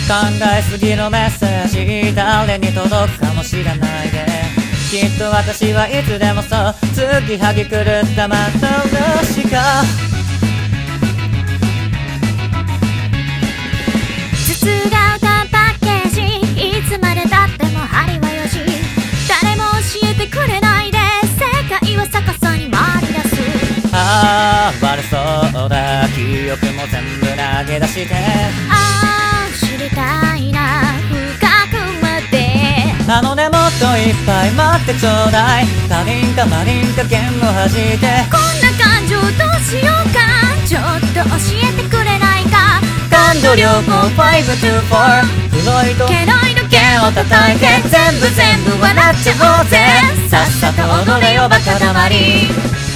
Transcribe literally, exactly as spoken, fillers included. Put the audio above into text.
考えすぎのメッセージ誰に届くかもしれないで、きっと私はいつでもそう継ぎはぎ狂った幻か。 筒が歌パッケージ、いつまでたっても針はよじ、誰も教えてくれないで世界は逆さに回り出す。 ああ悪そうだ、記憶も全部投げ出して、 ああ知りたいな深くまで。 あのねもっといっぱい待ってちょうだい、他人かマリンか剣を弾いて、 こんな感情どうしようか、ちょっと教えてくれないか。 感情療法ご に よん、フロイトケロイド剣を叩いて全部全部笑っちゃおうぜ、さっさと踊れよバカだまり。